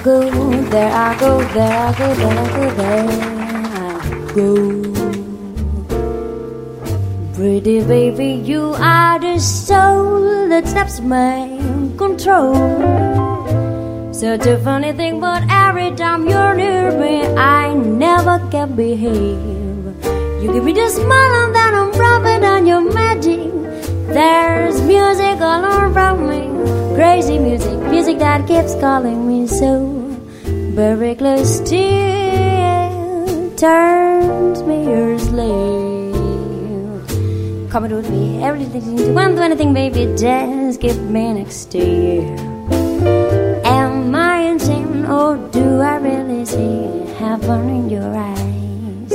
go, there I go, there I go, there I go, there I go. Pretty baby, you are the soul that snaps my control. Such a funny thing, but every time you're near me, I never can behave. You give me the smile and then I'm rubbing on your magic. There's music all around me, crazy music, music that keeps calling me so very close to you, turns me your slave. Come and with me, everything you want, do anything, baby, just keep me next to you. Am I insane, or do I really see heaven in your eyes?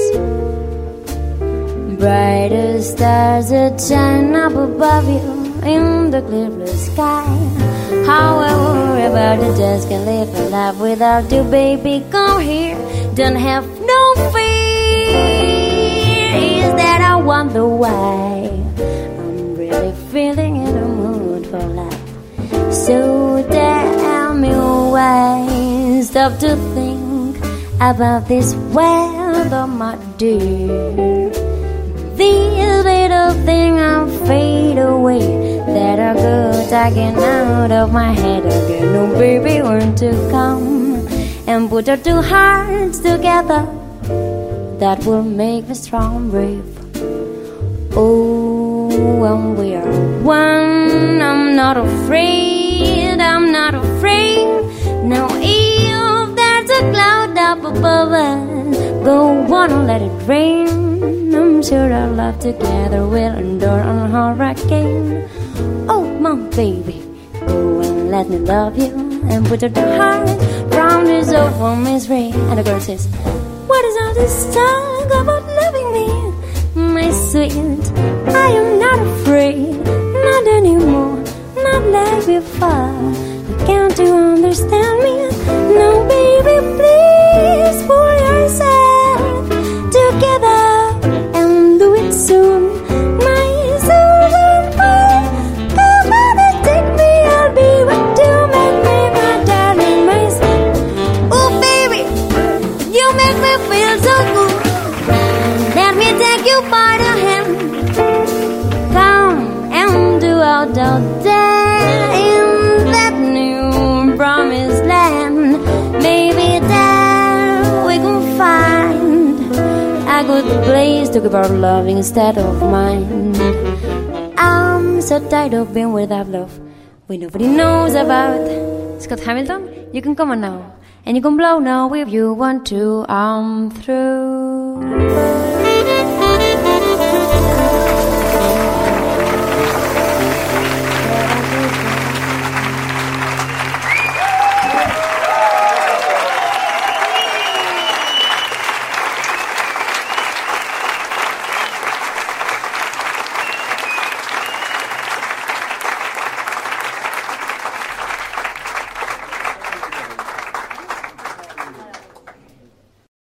Brighter stars that shine up above you in the clear blue sky. How I worry about it, just can't live a life without you, baby. Come here, don't have no fear. Is that I wonder why I'm really feeling in the mood for life? So tell me why. Stop to think about this weather, my dear. This little thing I'll fade away, that are good taken out of my head again. No, baby, want to come and put our two hearts together. That will make me strong and brave. Oh, when we are one, I'm not afraid, I'm not afraid. Now if there's a cloud up above us, go on and let it rain. I'm sure our love together will endure on a hurricane. Oh, my baby, go and let me love you and put your heart round this awful misery. And the girl says, what is all this talk about loving me? My sweet, I am not afraid, not anymore, not like before. Can't you understand me? No, baby, please pull yourself together and do it soon. My soul's on fire, come on and take me, I'll be what you make me, my darling, my sweet. Oh, baby, you make me feel so good. Let me take you by the hand. Come and do out all day in that new promised land. Maybe there we can find a good place to give our love instead of mine. I'm so tired of being without love when nobody knows about. Scott Hamilton, you can come on now, and you can blow now if you want to. I'm through.